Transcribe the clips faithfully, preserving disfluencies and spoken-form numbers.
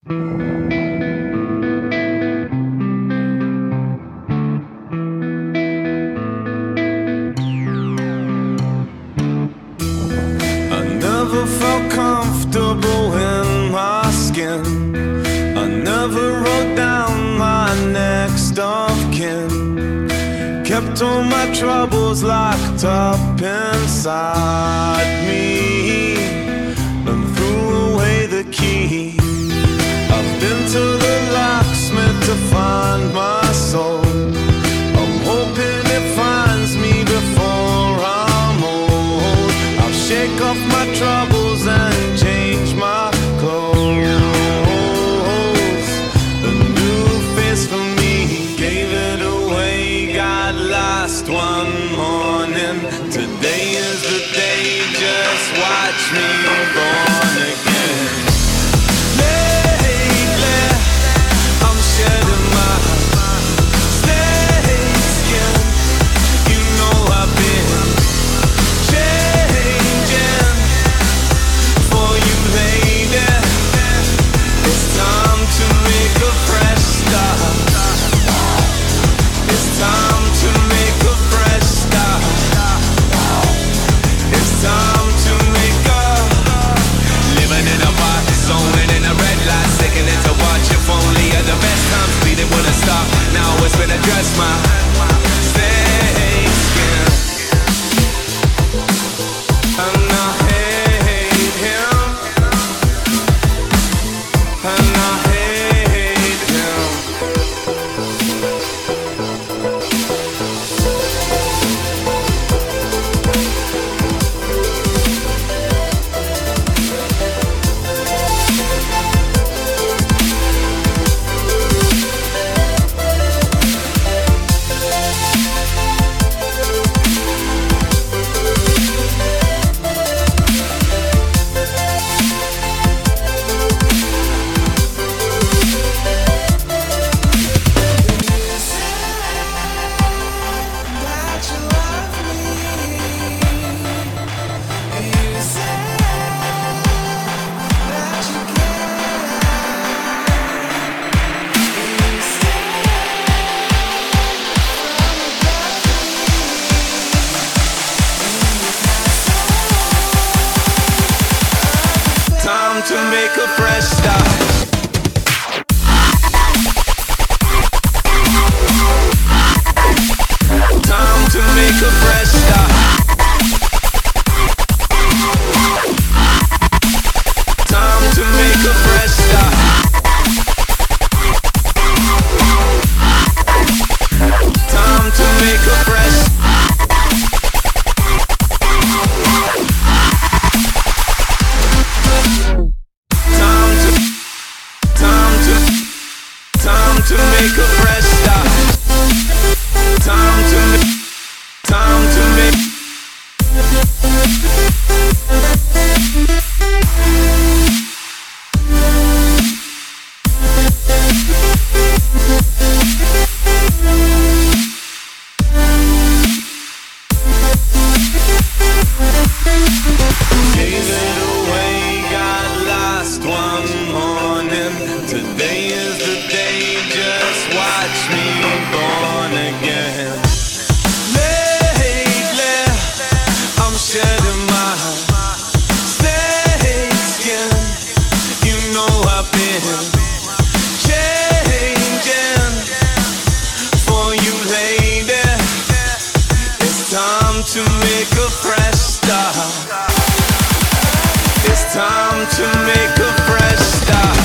never felt comfortable in my skin. I never wrote down my next of kin. Kept all my troubles locked up inside me and threw away the key. I've been to the locksmith to find my soul. I'm hoping it finds me before I'm old. I'll shake off my troubles and change my clothes. A new face for me, gave it away, got lost one morning. Today is the day, just watch me born again. Lately, I'm shedding my snake skin. You know I've been changing for you, lady. It's time to make a fresh start. It's time to make a fresh start. It's time to make a living in a box, zoning in a red light, sticking it to watch your phone. Leah, the best time speeding when it stop. Now it's been addressed, my snake skin. And I hate him. And I hate him. Time to make a fresh start. Time to make a fresh start. Time to make a fresh start. Time to make a fresh start. To make a fresh start. Time to make, time to make. Gave it away, got lost one morning. Today is the day, just watch me born again. Lately, I'm shedding my snake skin. You know I've been changing for you, lady. It's time to make a fresh start. It's time to make a fresh start.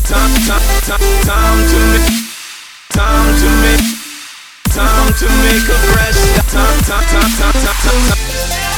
Time, time, time, time to make, time to make, time to make a fresh start. Time, time, time, time, time, time.